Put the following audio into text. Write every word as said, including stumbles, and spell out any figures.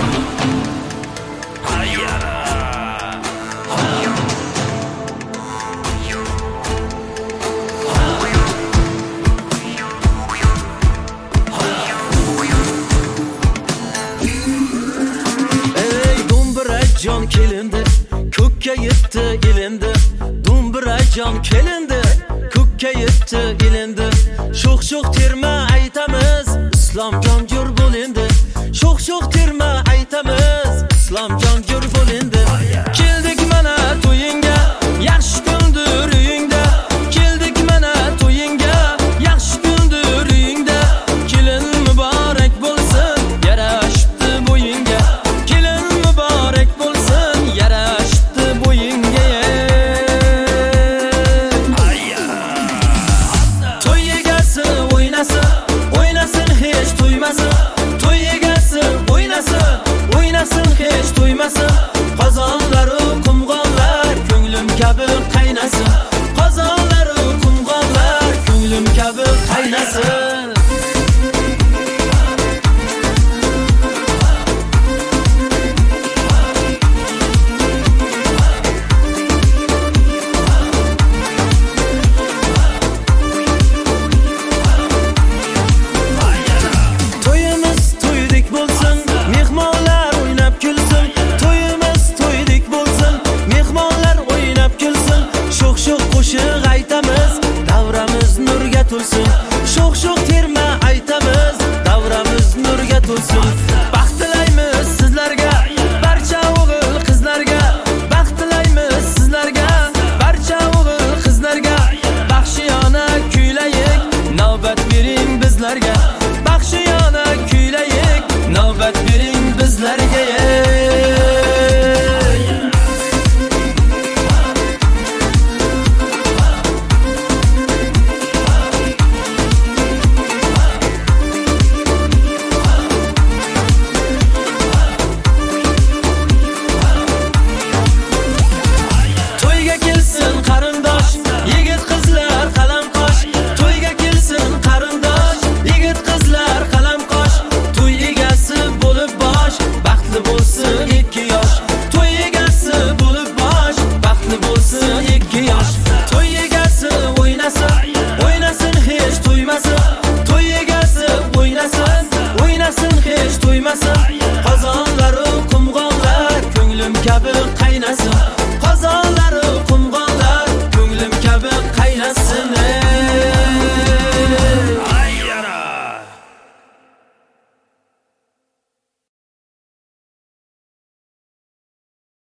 Jon kelindi, ko'kka yetdi ilindi. Do'mbira jon kelindi, ko'kka yetdi ilindi. Sho'x-sho'x terma aytamiz, islom jonjur bo'lindi. Sho'x-sho'x terma aytamiz, islom jonjur bo'lindi. Keldik mana to'yinga, yaxshi kundir uyingda. Keldik mana to'yinga, yaxshi kundir uyingda. Kelin muborak bo'lsin, yarashibdi bo'yinga. Kelin muborak bo'lsin, yarashibdi bo'yinga. To'y egasi o'ynasin, o'ynasin hech to'ymasin. To'y egasi o'ynasin, o'ynasin hech to'ymasin. Qozonlaru qumg'onlar ko'nglim kabi qaynasin. Qozonlaru qumg'onlar ko'nglim kabi qaynasin. To'yimiz to'ydik bo'lsin, mehmonlar o'ynab kulsin. To'yimiz to'ydik bo'lsin, mehmonlar o'ynab kulsin. Sho'x-sho'x qo'shiq aytamiz, davramiz nurga to'lsin. Sho'x-sho'x terma aytamiz, davramiz nurga to'lsin. Baxt tilaymiz sizlarga, barcha o'g'il qizlarga. Baxt tilaymiz sizlarga, barcha o'g'il qizlarga. Baxshiyona kuylayik, navbat bering bizlarga. Baxshiyona kuylayik, navbat bering bizlarga. To'yga kelsin qarindosh, yigit qizlar qalamqosh. To'yga kelsin qarindosh, yigit qizlar qalamqosh. To'y egasi bo'lib bosh, baxtli bo'lsin ikki yosh. To'y egasi bo'lib bosh, baxtli bo'lsin ikki yosh. To'y egasi o'ynasin, o'ynasin hech to'ymasin. To'y egasi o'ynasin, o'ynasin hech to'ymasin.